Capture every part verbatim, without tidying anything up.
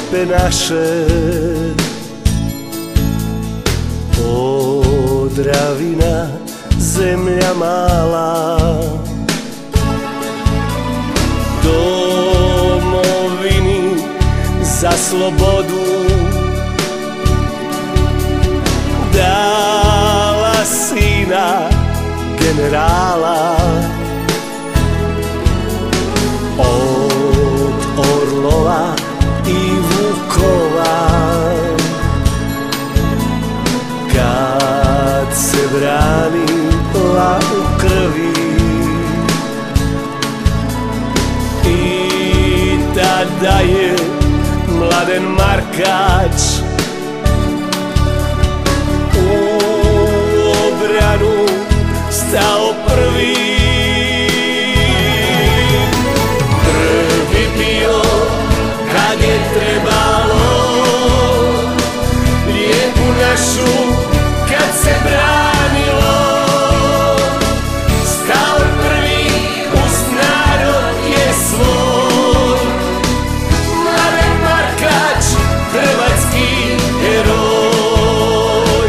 lijepe naše. Podravina, zemlja mala, domovini za slobodu dala sina generala. Od orlova i vukova kad se branila u krvi, i tada je Mladen Markač u obranu stao prvi. Prvi bio kad je trebalo lijepu našu kad se branilo. Stao prvi uz narod je svoj, Mladen Markač, hrvatski heroj.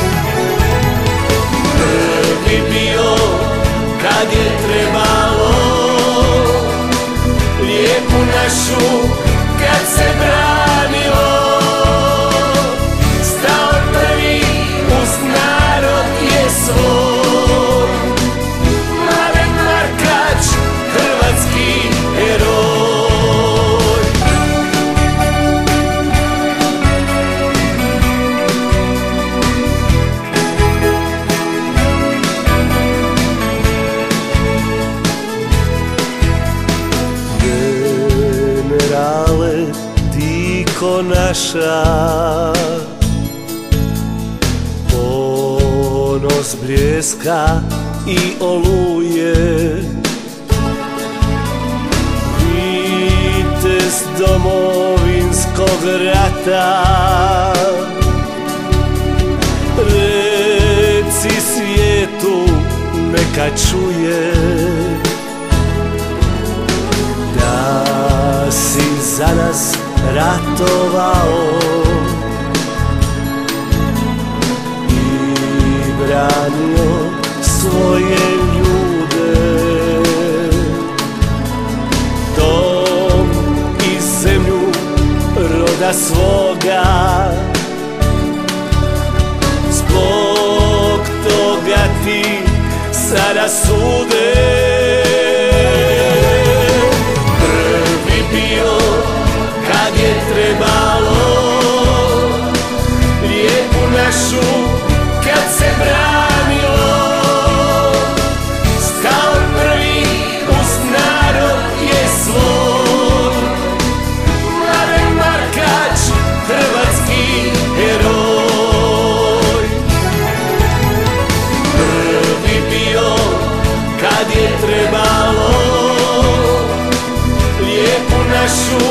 Prvi bio kad je trebalo lijepu našu kad se branilo. Stao prvi uz narod je svoj, Mladen Markač, hrvatski heroj. Generale, ti ko naša, ponos Bljeska i Oluje, vitez domovinskog rata. Reci svijetu neka čuje da si za nas ratovao i branio svoje ljude. Dom i zemlju roda svoga, zbog toga ti sada sude. Prvi bio kad je trebalo lijepu našu kad se branilo. Stao prvi uz narod je svoj, Mladen Markač, hrvatski heroj. Prvi bio kad je trebalo lijepu našu